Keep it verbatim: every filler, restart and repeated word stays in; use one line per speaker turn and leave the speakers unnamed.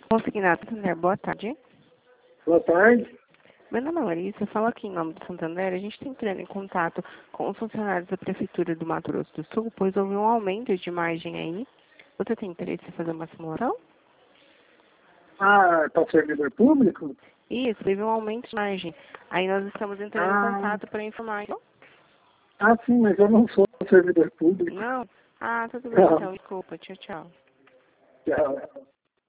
Consignado Santander, boa tarde.
Boa tarde.
Meu nome é Larissa, eu falo aqui em nome do Santander. A gente está entrando em contato com os funcionários da Prefeitura do Mato Grosso do Sul, pois houve um aumento de margem aí. Você tem interesse em fazer uma simulação?
Ah, para servidor público?
Isso, teve um aumento de margem. Aí nós estamos entrando
Ah,
em contato para informar. Não?
ah, sim, mas eu não sou servidor público.
Não? Ah, tudo bem
Não.
então, desculpa. Tchau, tchau.
Tchau.